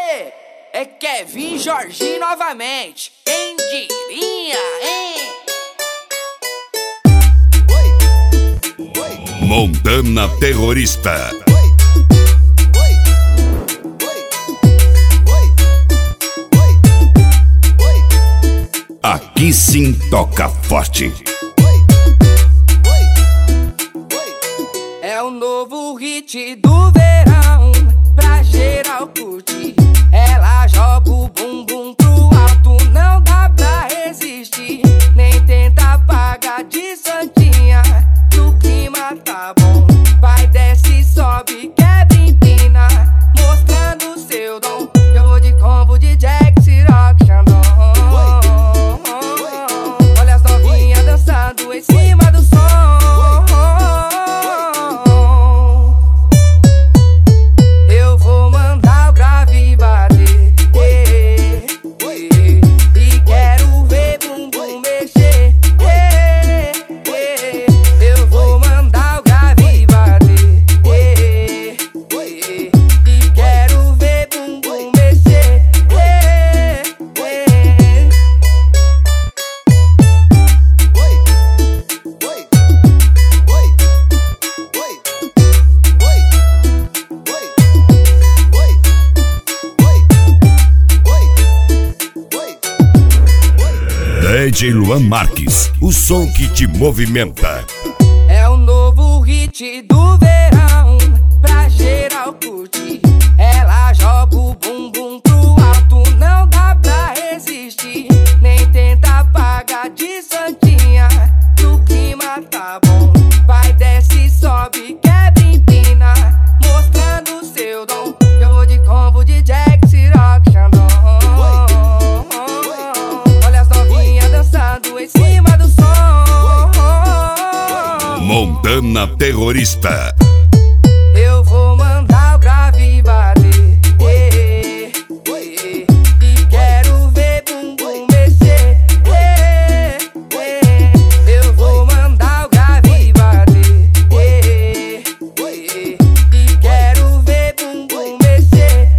Aê, é Kevin Jorginho novamente. Quem diria, hein? Montana Terrorista. Aqui sim toca forte. É o novo hit do verão, pra geral curtir. Ela joga o bumbum pro alto, não dá pra resistir. Nem tenta apagar de santinha, que o clima tá bom. Vai, desce, sobe, quebra, empina, mostrando seu dom. Eu vou de combo de Jack, Ciroc, Xandão. Olha as novinhas dançando em cima do som. DJ Luan Marques, o som que te movimenta. É o novo hit do verão, pra geral curtir. Ela joga o bumbum pro alto, não dá pra resistir. Nem tenta apagar de santinha, que o clima tá bom. Vai, desce, sobe, quebra, empina, mostrando seu dom. Eu vou de combo de Jack, Ciroc, Xandão. Dançando em cima do som. Montana Terrorista. Eu vou mandar o grave bater. E quero ver bumbum mexer. Eu vou mandar o grave bater. E quero ver bumbum mexer.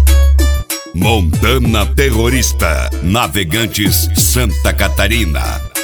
Montana Terrorista, Navegantes, Santa Catarina.